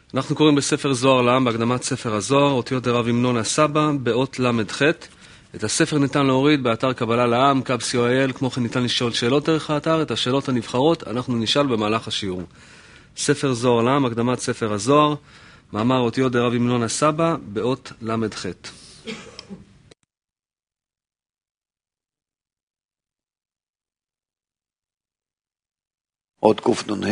אנחנו קוראים בספר זוהר לעם, בהקדמת ספר הזוהר, אותיות דרב המנון הסבא, באות למ"ח. את הספר ניתן להוריד באתר קבלה לעם, קו.co.il, כמו כן ניתן לשאול שאלות דרך האתר, את השאלות הנבחרות אנחנו נשאל במהלך השיעור. ספר זוהר לעם, הקדמת ספר הזוהר, מאמר אותיות דרב המנון הסבא, באות למ"ח. עוד קנ"ה,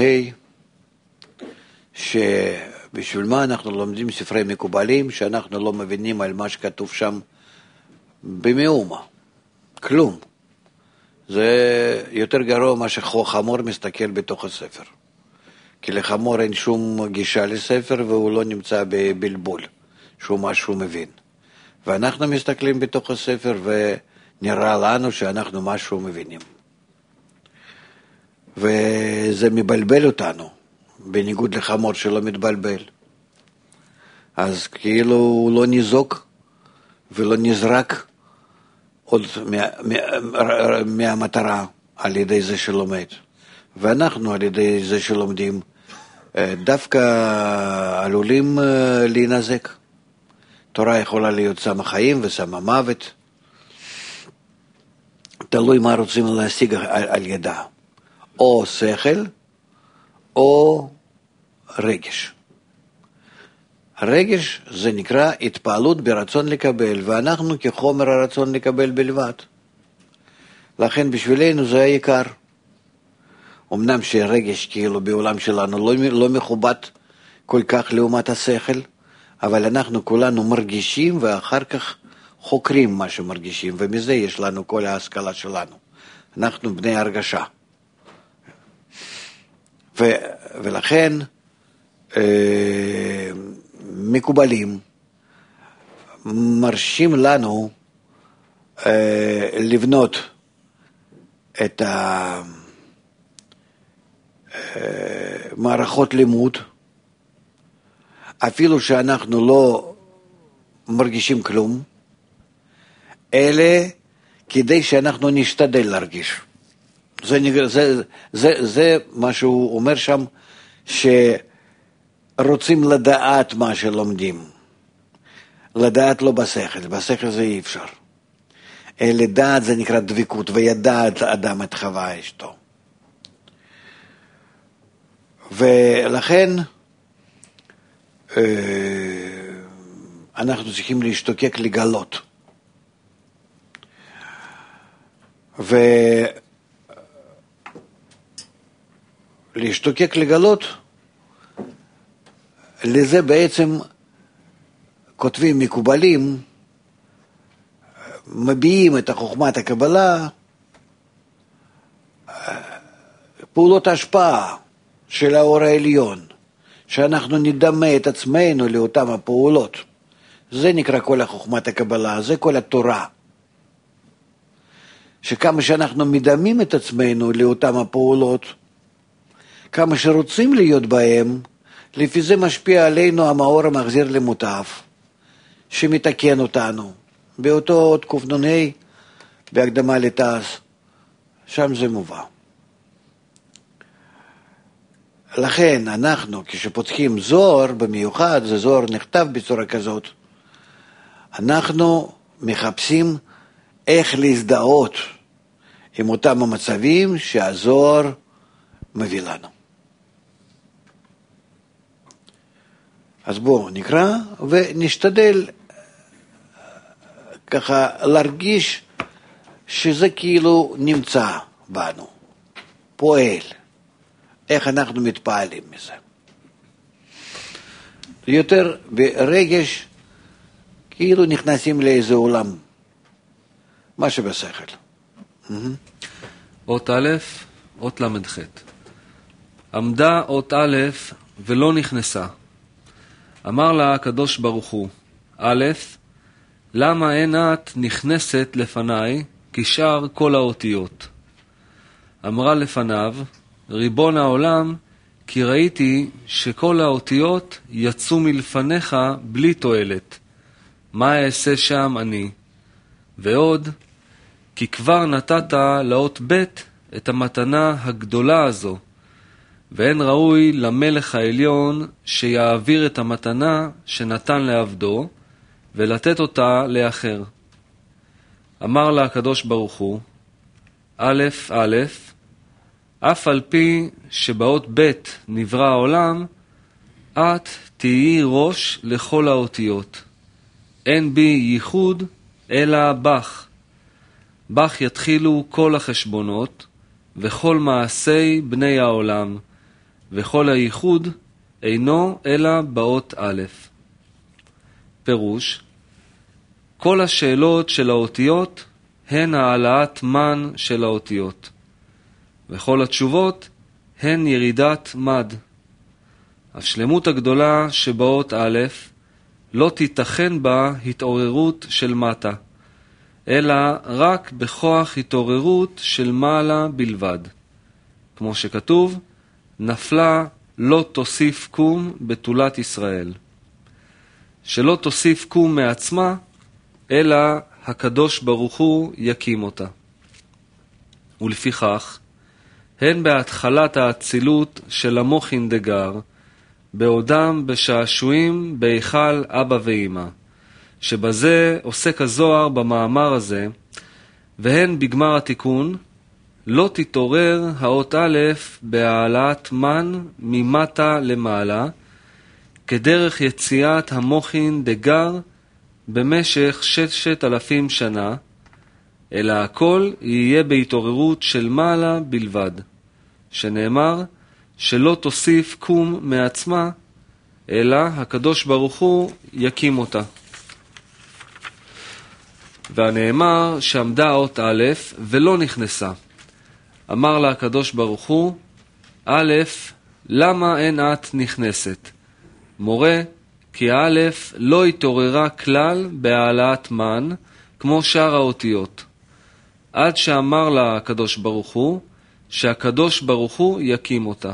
שבשביל מה אנחנו לומדים ספרי מקובלים, שאנחנו לא מבינים על מה שכתוב שם במאומה, כלום. זה יותר גרוע מה שחמור מסתכל בתוך הספר. כי לחמור אין שום גישה לספר והוא לא נמצא בבלבול, שהוא משהו מבין. ואנחנו מסתכלים בתוך הספר ונראה לנו שאנחנו משהו מבינים. וזה מבלבל אותנו, בניגוד לחמור שלא מתבלבל. אז כאילו הוא לא ניזוק ולא נזרק עוד מהמטרה על ידי זה שלומד. ואנחנו על ידי זה שלומדים דווקא עלולים להינזק. תורה יכולה להיות שמה חיים ושמה מוות. תלוי מה רוצים להשיג על ידה. או שכל או רגש. הרגש זה נקרא התפעלות ברצון לקבל, ואנחנו כחומר הרצון לקבל בלבד. לכן בשבילנו זה העיקר. אמנם שהרגש כאילו בעולם שלנו לא מכובד כל כך לעומת השכל, אבל אנחנו כולנו מרגישים ואחר כך חוקרים מה שמרגישים, ומזה יש לנו כל ההשכלה שלנו. אנחנו בני הרגשה. ולכן מקובלים מרשים לנו לבנות את המערכות לימוד, אפילו שאנחנו לא מרגישים כלום, אלא כדי שאנחנו נשתדל להרגיש. זה מה שהוא אומר שם, שרוצים לדעת מה שלומדים. לדעת לא בשכל, בשכל זה אי אפשר. לדעת זה נקרא דבקות, וידעת אדם את חווה אשתו. ולכן אנחנו צריכים להשתוקק לגלות. להשתוקק לגלות, לזה בעצם כותבים מקובלים, מביעים את חוכמת הקבלה, פעולות השפעה של האור העליון, שאנחנו נדמה את עצמנו לאותם הפעולות. זה נקרא כל חוכמת הקבלה, זה כל התורה. שכמה שאנחנו מדמים את עצמנו לאותם הפעולות, כמה שרוצים להיות בהם, לפי זה משפיע עלינו המאור המחזיר למוטף, שמתקן אותנו. באותו עוד קנ"ה, בהקדמה לתעש, שם זה מובא. לכן אנחנו, כשפותחים זוהר, במיוחד, זה זוהר נכתב בצורה כזאת, אנחנו מחפשים איך להזדהות עם אותם המצבים שהזוהר מביא לנו. אז בואו נקרא ונשתדל ככה להרגיש שזה כאילו נמצא בנו, פועל. איך אנחנו מתפעלים מזה. יותר ברגש כאילו נכנסים לאיזה עולם, מה שבשכל. אות א', אות למ"ח. עמדה אות א' ולא נכנסה. אמר לה הקדוש ברוך הוא, א', למה אין את נכנסת לפניי כשאר כל האותיות? אמרה לפניו, ריבון העולם, כי ראיתי שכל האותיות יצאו מלפניך בלי תועלת. מה אעשה שם אני? ועוד, כי כבר נתת לאות ב' את המתנה הגדולה הזו, ואין ראוי למלך העליון שיעביר את המתנה שנתן לעבדו ולתת אותה לאחר. אמר לה הקדוש ברוך הוא, א' א', אף על פי שבאות ב' נברא העולם, את תהיי ראש לכל האותיות. אין בי ייחוד אלא בך. בך יתחילו כל החשבונות וכל מעשי בני העולם, וכל הייחוד אינו אלא באות א'. פירוש, כל השאלות של האותיות הן העלאת מן של האותיות, וכל התשובות הן ירידת מד. השלמות הגדולה שבאות א' לא תיתכן בה התעוררות של מטה, אלא רק בכוח התעוררות של מעלה בלבד. כמו שכתוב, נפלה לא תוסיף קום בתולת ישראל. שלא תוסיף קום מעצמה, אלא הקדוש ברוך הוא יקים אותה. ולפיכך, הן בהתחלת האצילות של המוחין דגר, בעודם בשעשועים בהיכל אבא ואמא, שבזה עוסק הזוהר במאמר הזה, והן בגמר התיקון, לא תתעורר האות א' בהעלאת מן ממטה למעלה, כדרך יציאת המוחין דגר במשך 6,000 שנה, אלא הכל יהיה בהתעוררות של מעלה בלבד, שנאמר שלא תוסיף קום מעצמה, אלא הקדוש ברוך הוא יקים אותה. והנאמר שעמדה אות א' ולא נכנסה. אמר לה הקדוש ברוך הוא, א', למה אין את נכנסת? מורה, כי א' לא התעוררה כלל בהעלאת מן, כמו שאר האותיות. עד שאמר לה הקדוש ברוך הוא, שהקדוש ברוך הוא יקים אותה.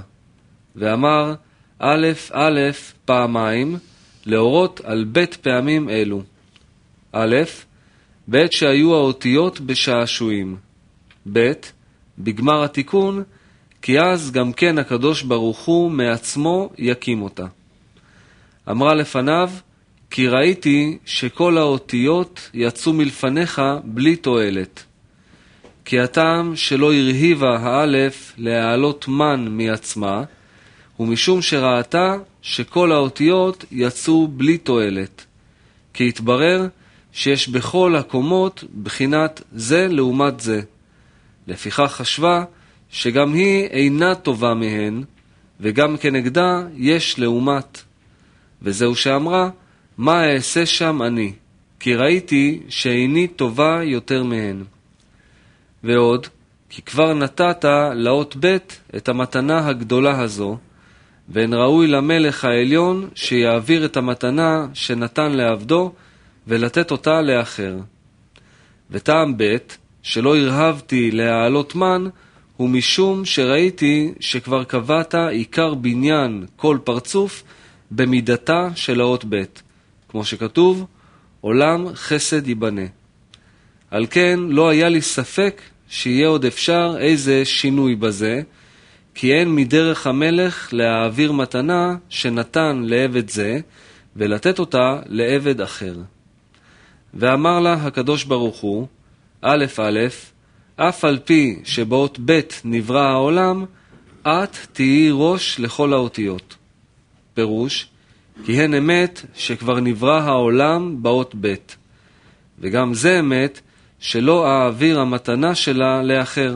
ואמר, א' א' פעמיים, להורות על בית פעמים אלו. א', בעת שהיו האותיות בשעשועים. ב', בגמר התיקון, כי אז גם כן הקדוש ברוך הוא מעצמו יקים אותה. אמרה לפניו, כי ראיתי שכל האותיות יצאו מלפניך בלי תועלת. כי הטעם שלא הרהיבה האלף להעלות מן מעצמה, ומשום שראתה שכל האותיות יצאו בלי תועלת. כי התברר שיש בכל הקומות בחינת זה לעומת זה. לפיכך חשבה שגם היא אינה טובה מהן, וגם כנגדה יש לעומת. וזהו שאמרה, מה אעשה שם אני? כי ראיתי שאיני טובה יותר מהן. ועוד, כי כבר נתת לאות ב' את המתנה הגדולה הזו, ואין ראוי למלך העליון שיעביר את המתנה שנתן לעבדו ולתת אותה לאחר. וטעם ב' שלא הרהבתי להעלות מן, הוא משום שראיתי שכבר קבעת עיקר בניין כל פרצוף במידתה של האות ב', כמו שכתוב, עולם חסד ייבנה. על כן לא היה לי ספק שיהיה עוד אפשר איזה שינוי בזה, כי אין מדרך המלך להעביר מתנה שנתן לעבד זה, ולתת אותה לעבד אחר. ואמר לה הקדוש ברוך הוא, א' א', אף על פי שבאות ב' נברא העולם, את תהיי ראש לכל האותיות. פירוש, כי הן אמת שכבר נברא העולם באות ב', וגם זה אמת שלא אעביר המתנה שלה לאחר.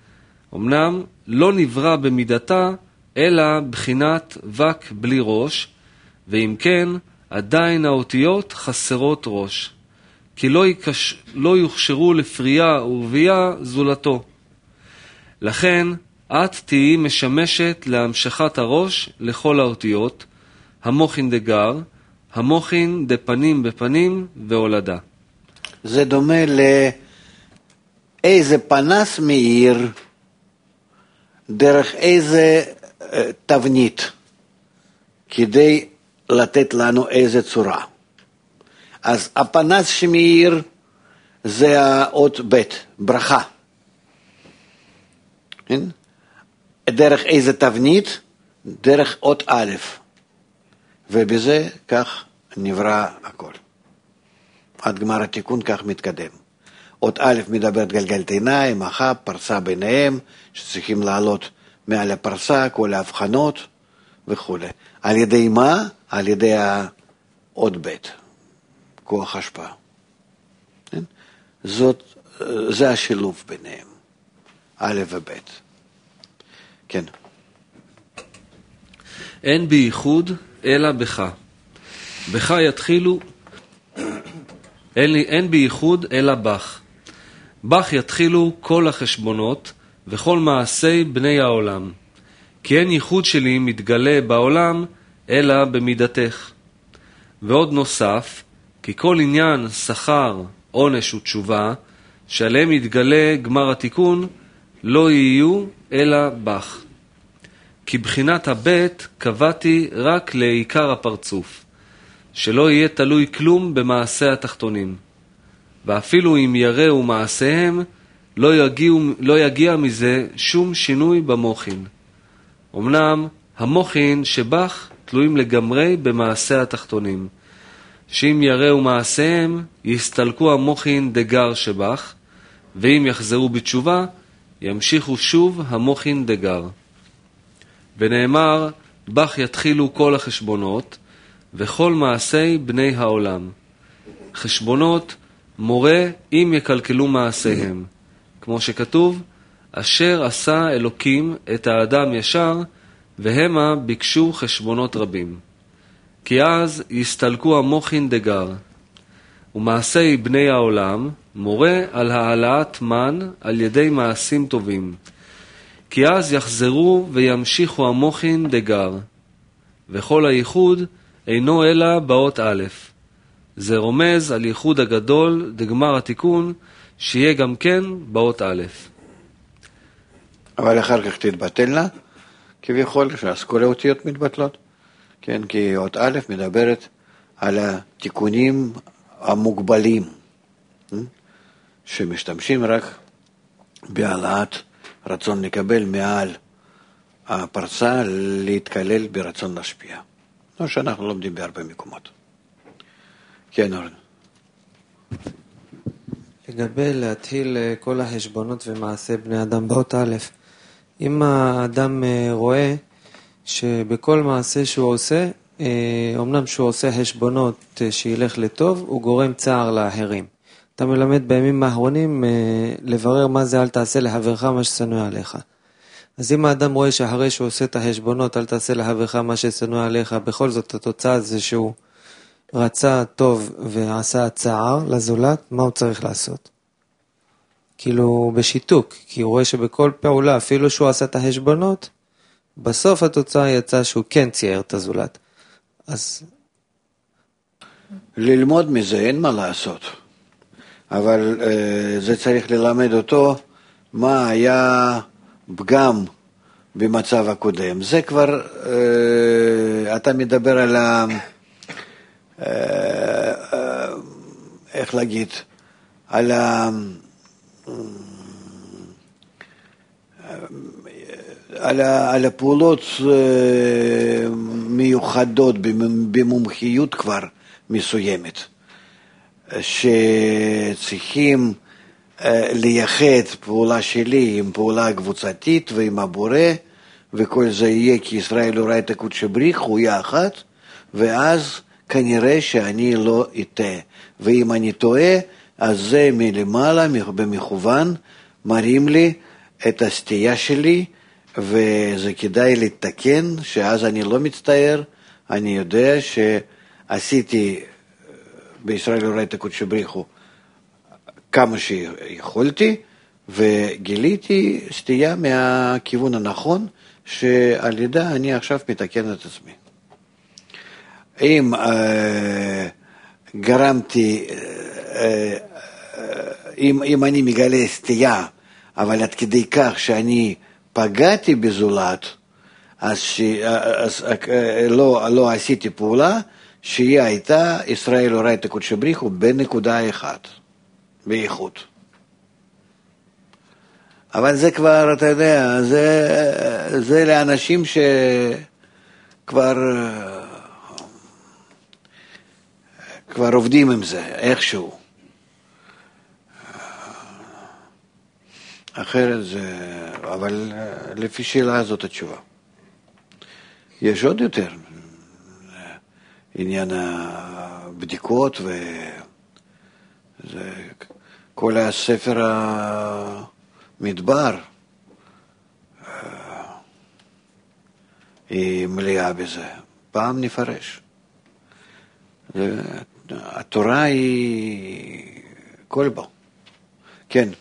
אמנם לא נברא במידתה, אלא בחינת וק בלי ראש, ואם כן, עדיין האותיות חסרות ראש, כי לא יוכשרו לפרייה ורבייה זולתו. לכן, את תהיי משמשת להמשכת הראש לכל האותיות, המוחין דגר, המוחין דפנים בפנים והולדה. זה דומה לאיזה פנס מאיר, דרך איזה תבנית, כדי לתת לנו איזה צורה. אז הפנס שמאיר זה האות ב', ברכה. כן? דרך איזה תבנית? דרך אות א', ובזה כך נברא הכל. עד גמר התיקון כך מתקדם. אות א' מדברת גלגלתיים, אחת, פרסה ביניהם, שצריכים לעלות מעל הפרסה, כל ההבחנות וכו'. על ידי מה? על ידי האות ב', כוח השפעה. זה השילוב ביניהם, א' וב'. כן. אין בייחוד אלא בך. בך יתחילו, אין בייחוד אלא בך. בך יתחילו כל החשבונות וכל מעשי בני העולם. כי אין ייחוד שלי מתגלה בעולם אלא במידתך. ועוד נוסף, כי כל עניין שכר, עונש ותשובה, שעליהם יתגלה גמר התיקון, לא יהיו אלא בך. כי בחינת הבית קבעתי רק לעיקר הפרצוף, שלא יהיה תלוי כלום במעשה התחתונים. ואפילו אם יראו מעשיהם, לא יגיע מזה שום שינוי במוחין. אמנם המוחין שבך תלויים לגמרי במעשה התחתונים, שאם יראו מעשיהם, יסתלקו המוחין דגר שבך, ואם יחזרו בתשובה, ימשיכו שוב המוחין דגר. ונאמר, בך יתחילו כל החשבונות, וכל מעשי בני העולם. חשבונות מורה אם יקלקלו מעשיהם, כמו שכתוב, אשר עשה אלוקים את האדם ישר, והמה ביקשו חשבונות רבים. כי אז יסתלקו המוחין דגר. ומעשי בני העולם מורה על העלאת מן על ידי מעשים טובים. כי אז יחזרו וימשיכו המוחין דגר. וכל הייחוד אינו אלא באות א'. זה רומז על ייחוד הגדול דגמר התיקון, שיהיה גם כן באות א'. אבל אחר כך תתבטלנה, כביכול, שאז כל האותיות מתבטלות. כן, כי אות א' מדברת על התיקונים המוגבלים, שמשתמשים רק בהעלאת רצון לקבל מעל הפרסה, להתקלל ברצון להשפיע. כמו שאנחנו לומדים בהרבה מקומות. כן, אורן. לגבי להתחיל כל החשבונות ומעשה בני אדם באות א', אם האדם רואה שבכל מעשה שהוא עושה, אמנם שהוא עושה חשבונות שילך לטוב, הוא גורם צער לאחרים. אתה מלמד בימים האחרונים לברר מה זה אל תעשה לחברך מה ששנוא עליך. אז אם האדם רואה שאחרי שהוא עושה את החשבונות אל תעשה לחברך מה ששנוא עליך, בכל זאת התוצאה זה שהוא רצה טוב ועשה צער לזולת, מה הוא צריך לעשות? כאילו בשיתוק, כי הוא רואה שבכל פעולה, אפילו שהוא עשה את החשבונות, בסוף התוצאה יצאה שהוא כן צייר את הזולת. אז ללמוד מזה אין מה לעשות, אבל זה צריך ללמד אותו מה היה פגם במצב הקודם. זה כבר, אתה מדבר על איך להגיד, על הפעולות מיוחדות במומחיות כבר מסוימת, שצריכים לייחד פעולה שלי עם פעולה קבוצתית ועם הבורא, וכל זה יהיה כי ישראל לא ראה את הקודש בריך, הוא יהיה אחת, ואז כנראה שאני לא אטעה. ואם אני טועה, אז זה מלמעלה, במכוון, מראים לי את הסטייה שלי, וזה כדאי לתקן, שאז אני לא מצטער, אני יודע שעשיתי בישראל לא ראה את הקודש בריך הוא כמה שיכולתי, וגיליתי סטייה מהכיוון הנכון, שעל ידה אני עכשיו מתקן את עצמי. אם גרמתי, אם אני מגלה סטייה, אבל עד כדי כך שאני פגעתי בזולת, אז לא עשיתי פעולה, שהיא הייתה, ישראל לא ראה את הקודש בריך הוא בנקודה אחת, באיכות. אבל זה כבר, אתה יודע, זה לאנשים שכבר עובדים עם זה, איכשהו. אחרת זה, אבל לפי שאלה זאת התשובה. יש עוד יותר עניין הבדיקות כל הספר המדבר היא מלאה בזה. פעם נפרש. התורה היא כל בו. כן.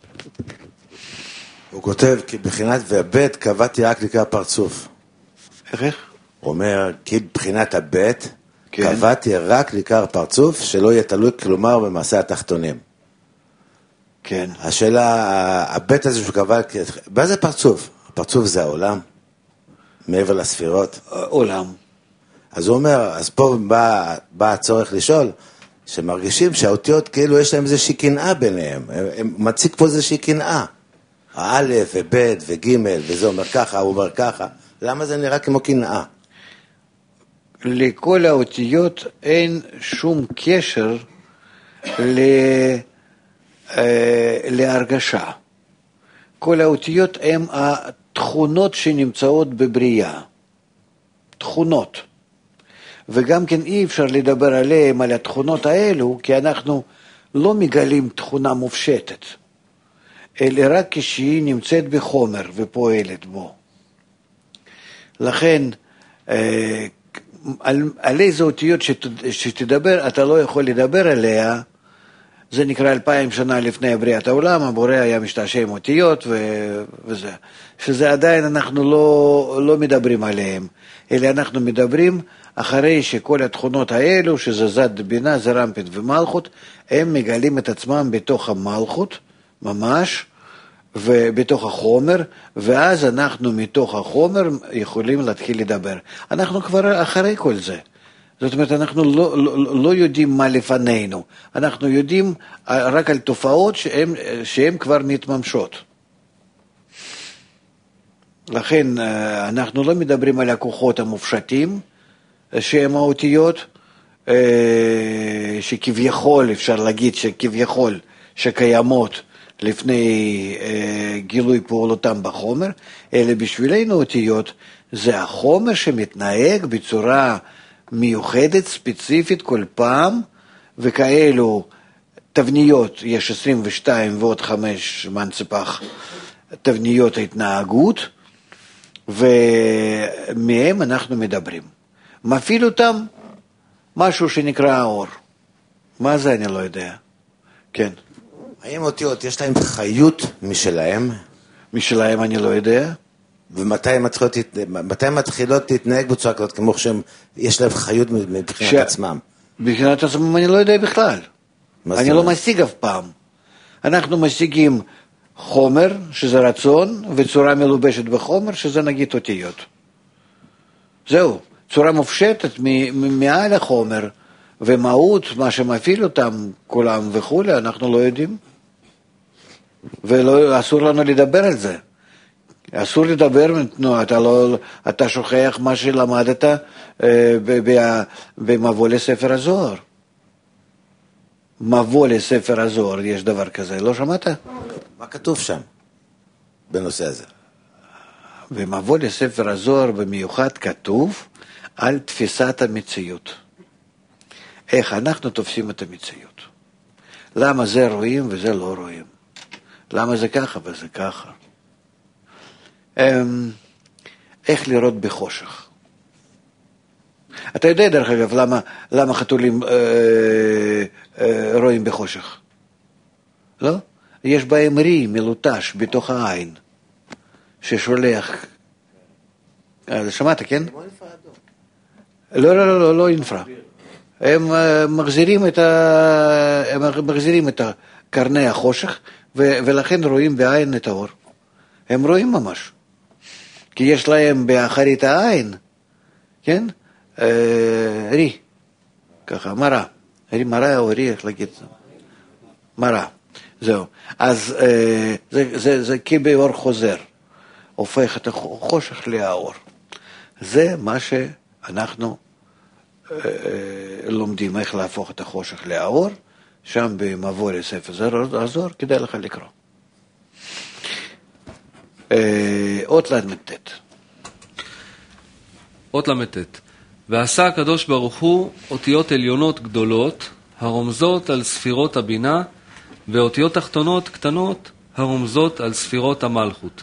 הוא כותב, כי בחינת והבית קבעתי רק לקרוא פרצוף. איך? הוא אומר, כי בחינת הבית קבעתי רק לקרוא פרצוף, שלא יהיה תלוי כלומר במעשה התחתונים. כן. השאלה, הבית הזה שהוא קבע, מה זה פרצוף? הפרצוף זה העולם, מעבר לספירות. עולם. אז הוא אומר, אז פה בא הצורך לשאול, שמרגישים שהאותיות כאילו יש להם איזושהי קנאה ביניהם, הם מציג פה איזושהי קנאה. האלף ובית וגימל, וזה אומר ככה, הוא אומר ככה. למה זה נראה כמו קנאה? לכל האותיות אין שום קשר להרגשה. כל האותיות הן התכונות שנמצאות בבריאה. תכונות. וגם כן אי אפשר לדבר עליהן, על התכונות האלו, כי אנחנו לא מגלים תכונה מופשטת, אלא רק כשהיא נמצאת בחומר ופועלת בו. לכן, על איזה אותיות שתדבר, אתה לא יכול לדבר עליה, זה נקרא 2000 שנה לפני בריאת העולם, הבורא היה משתעשע עם אותיות וזה. שזה עדיין אנחנו לא מדברים עליהם, אלא אנחנו מדברים אחרי שכל התכונות האלו, שזה זד בינה, זה רמפת ומלכות, הם מגלים את עצמם בתוך המלכות, ממש, ובתוך החומר, ואז אנחנו מתוך החומר יכולים להתחיל לדבר. אנחנו כבר אחרי כל זה. זאת אומרת, אנחנו לא יודעים מה לפנינו, אנחנו יודעים רק על תופעות שהן כבר מתממשות. לכן אנחנו לא מדברים על הכוחות המופשטים, שהם האותיות, שכביכול, אפשר להגיד שכביכול, שקיימות לפני גילוי פעולותם בחומר, אלא בשבילנו אותיות זה החומר שמתנהג בצורה מיוחדת, ספציפית כל פעם, וכאלו תבניות, יש 22 ועוד 5 מנצפח תבניות ההתנהגות, ומהם אנחנו מדברים. מפעיל אותם משהו שנקרא האור. מה זה אני לא יודע. כן. האם אותיות יש להם חיות משלהם? משלהם אני לא יודע. ומתי הן מתחילות להתנהג בצורה כזאת, כמו שיש להם חיות מבחינת עצמם? מבחינת עצמם אני לא יודע בכלל. אני לא משיג אף פעם. אנחנו משיגים חומר, שזה רצון, וצורה מלובשת בחומר, שזה נגיד אותיות. זהו. צורה מופשטת מעל החומר, ומהות, מה שמפעיל אותם כולם וכו', אנחנו לא יודעים. ואסור לנו לדבר על זה. אסור לדבר, אתה שוכח מה שלמדת במבוא לספר הזוהר. מבוא לספר הזוהר, יש דבר כזה, לא שמעת? מה כתוב שם בנושא הזה? במבוא לספר הזוהר במיוחד כתוב על תפיסת המציאות. איך אנחנו תופסים את המציאות. למה זה רואים וזה לא רואים. למה זה ככה וזה ככה. איך לראות בחושך. אתה יודע דרך אגב למה חתולים רואים בחושך? לא? יש בהם רי מלוטש בתוך העין ששולח. שמעת, כן? לא אינפרה. הם מחזירים את קרני החושך, ולכן רואים בעין את האור. הם רואים ממש. כי יש להם באחרית העין, כן? רי. ככה, מראה. מראה או רי, איך להגיד? מראה. זהו. אז זה כבאור חוזר, הופך את החושך לאור. זה מה שאנחנו לומדים, איך להפוך את החושך לאור, שם במבוא לספר הזוהר, כדאי לך לקרוא. אות ל"ט. אות ל"ט. ועשה הקדוש ברוך הוא אותיות עליונות גדולות, הרומזות על ספירות הבינה, ואותיות תחתונות קטנות, הרומזות על ספירות המלכות.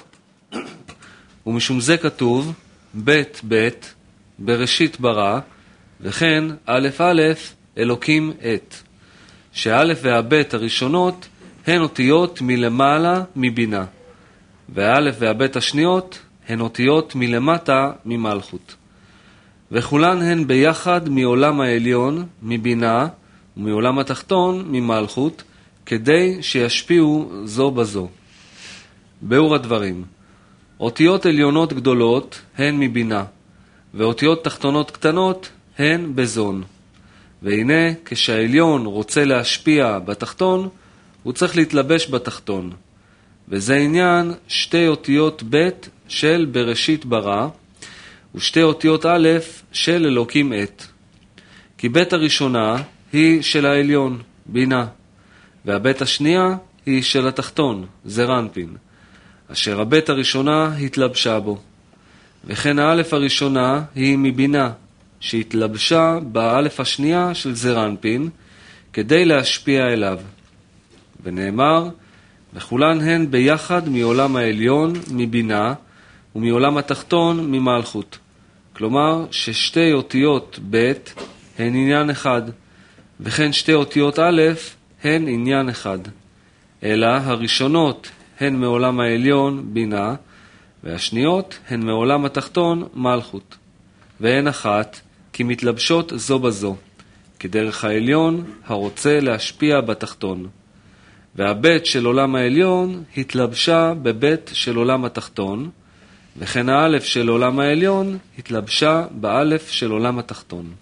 ומשום זה כתוב, בית בית, בראשית ברא, וכן א' א', אלוקים את. שהא' והבית הראשונות הן אותיות מלמעלה מבינה, והא' והבית השניות הן אותיות מלמטה ממלכות. וכולן הן ביחד מעולם העליון, מבינה, ומעולם התחתון, ממלכות, כדי שישפיעו זו בזו. באור הדברים, אותיות עליונות גדולות הן מבינה, ואותיות תחתונות קטנות הן בזון. והנה, כשהעליון רוצה להשפיע בתחתון, הוא צריך להתלבש בתחתון. וזה עניין שתי אותיות ב' של בראשית ברא, ושתי אותיות א' של אלוקים את. כי ב' הראשונה היא של העליון, בינה, והב' השנייה היא של התחתון, זרנפין, אשר הב' הראשונה התלבשה בו. וכן האלף הראשונה היא מבינה, שהתלבשה באלף השנייה של זרנפין, כדי להשפיע אליו. ונאמר, וכולן הן ביחד מעולם העליון, מבינה, ומעולם התחתון, ממלכות. כלומר, ששתי אותיות ב' הן עניין אחד, וכן שתי אותיות א' הן עניין אחד. אלא הראשונות הן מעולם העליון, בינה, והשניות הן מעולם התחתון, מלכות. והן אחת, כי מתלבשות זו בזו, כדרך העליון הרוצה להשפיע בתחתון. והבית של עולם העליון התלבשה בבית של עולם התחתון, וכן האלף של עולם העליון התלבשה באלף של עולם התחתון.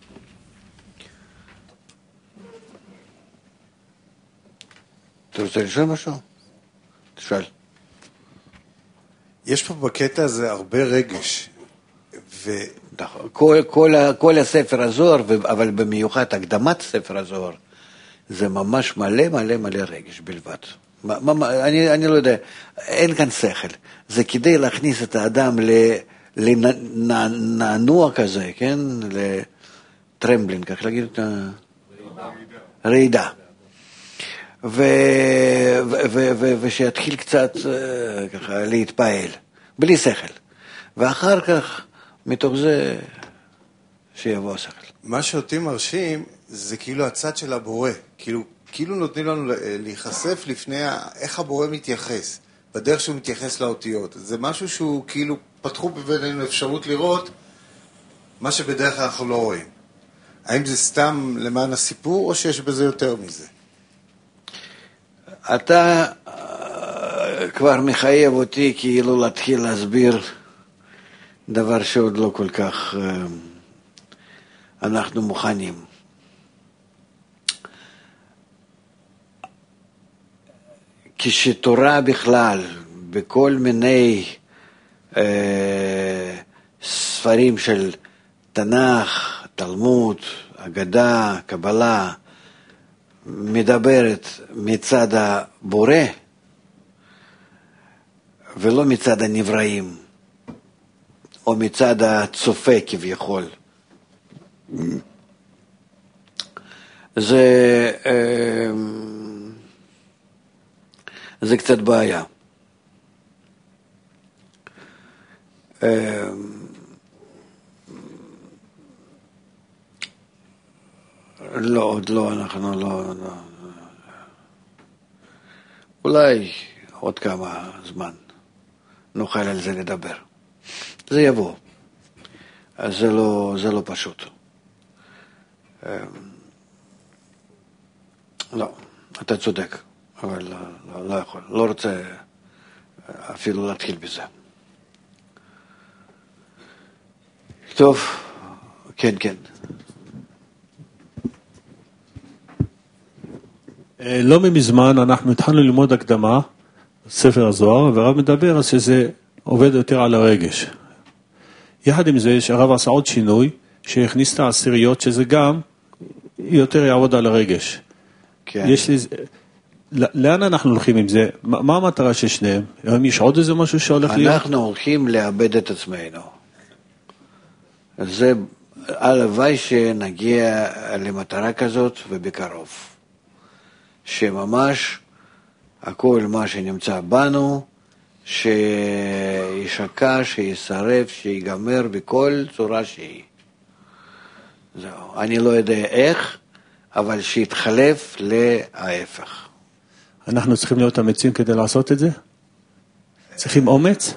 אתה רוצה לשאול משהו? תשאל. יש פה בקטע הזה הרבה רגש, כל הספר הזוהר, אבל במיוחד הקדמת ספר הזוהר, זה ממש מלא מלא מלא רגש בלבד. אני לא יודע, אין כאן שכל. זה כדי להכניס את האדם לנענוע כזה, כן? לטרמבלין, כך להגיד את הרעידה. ושיתחיל קצת ככה להתפעל, בלי שכל. ואחר כך, מתוך זה, שיבוא השכל. מה שאותי מרשים זה כאילו הצד של הבורא, כאילו נותנים לנו להיחשף לפני איך הבורא מתייחס, בדרך שהוא מתייחס לאותיות. זה משהו שהוא כאילו פתחו בבינינו אפשרות לראות מה שבדרך כלל אנחנו לא רואים. האם זה סתם למען הסיפור או שיש בזה יותר מזה? אתה כבר מחייב אותי כאילו להתחיל להסביר דבר שעוד לא כל כך אנחנו מוכנים. כשתורה בכלל, בכל מיני ספרים של תנ"ך, תלמוד, אגדה, קבלה, מדברת מצד הבורא, ולא מצד הנבראים, או מצד הצופה כביכול. זה קצת בעיה. לא, עוד לא, אנחנו לא. אולי עוד כמה זמן נוכל על זה לדבר. זה יבוא. אז זה לא פשוט. לא, אתה צודק, אבל לא יכול, לא רוצה אפילו להתחיל בזה. טוב, כן. לא מזמן אנחנו התחלנו ללמוד הקדמה, ספר הזוהר, והרב מדבר על שזה עובד יותר על הרגש. יחד עם זה שהרב עשה עוד שינוי, שהכניס את העשיריות, שזה גם יותר יעבוד על הרגש. כן. יש לי... לאן אנחנו הולכים עם זה? מה המטרה של שניהם? האם יש עוד איזה משהו שהולך להיות? אנחנו הולכים לאבד את עצמנו. זה הלוואי שנגיע למטרה כזאת ובקרוב. שממש הכל מה שנמצא בנו, שישקע, שישרף, שיגמר בכל צורה שהיא. זהו. אני לא יודע איך, אבל שיתחלף להפך. אנחנו צריכים להיות אמיצים כדי לעשות את זה? צריכים אומץ?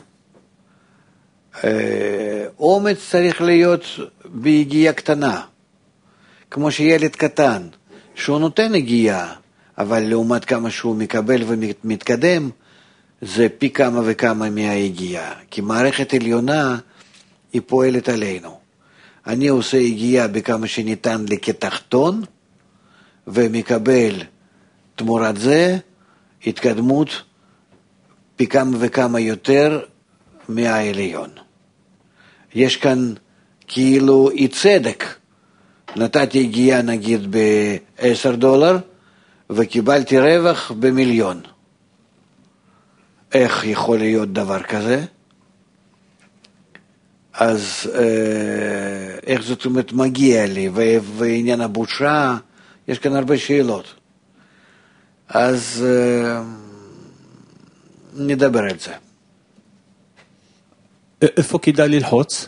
אומץ צריך להיות בהגיעה קטנה, כמו שילד קטן, שהוא נותן הגיעה, אבל לעומת כמה שהוא מקבל ומתקדם, זה פי כמה וכמה מההגיעה, כי מערכת עליונה היא פועלת עלינו. אני עושה הגיעה בכמה שניתן לי כתחתון, ומקבל תמורת זה התקדמות פי כמה וכמה יותר מהעליון. יש כאן כאילו אי צדק. נתתי הגיעה נגיד $10 וקיבלתי רווח ב1,000,000. איך יכול להיות דבר כזה? אז איך זאת אומרת מגיע לי, ועניין הבושה, יש כאן הרבה שאלות. אז נדבר על זה. איפה כדאי ללחוץ?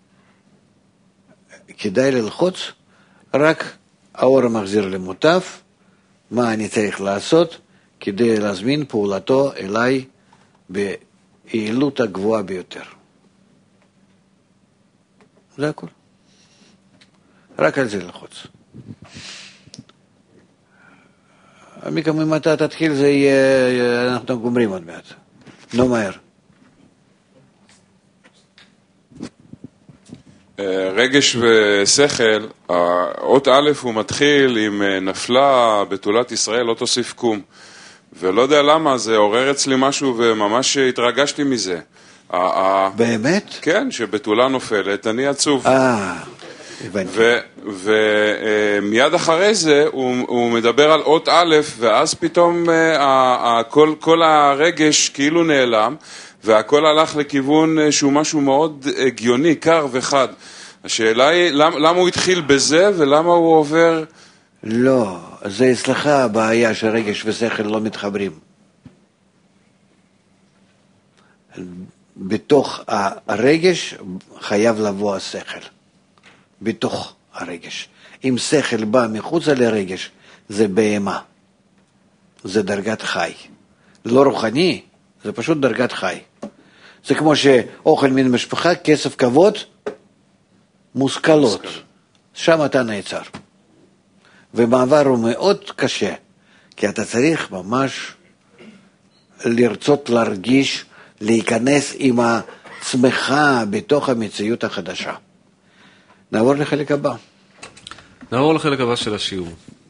כדאי ללחוץ, רק האור מחזיר למוטב, מה אני צריך לעשות כדי להזמין פעולתו אליי ביעילות הגבוהה ביותר. זה הכל. רק על זה ללחוץ. מכמה אם אתה תתחיל זה יהיה, אנחנו גומרים עוד מעט. נו מהר. רגש ושכל, אות א' הוא מתחיל עם נפלה בתולת ישראל, לא תוסיף קום. ולא יודע למה, זה עורר אצלי משהו וממש התרגשתי מזה. באמת? כן, שבתולה נופלת, אני עצוב. ומיד אחרי זה הוא מדבר על אות א', ואז פתאום כל הרגש כאילו נעלם, והכל הלך לכיוון שהוא משהו מאוד הגיוני, קר וחד. השאלה היא, למה הוא התחיל בזה ולמה הוא עובר... לא, זה אצלך הבעיה שרגש ושכל לא מתחברים. בתוך הרגש חייב לבוא השכל. בתוך הרגש. אם שכל בא מחוץ לרגש, זה בהמה. זה דרגת חי. לא רוחני, זה פשוט דרגת חי. זה כמו שאוכל מן משפחה, כסף כבוד, מושכלות. שם אתה נעצר. ומעבר הוא מאוד קשה, כי אתה צריך ממש לרצות להרגיש, להיכנס עם עצמך בתוך המציאות החדשה. נעבור לחלק הבא. נעבור לחלק הבא של השיעור.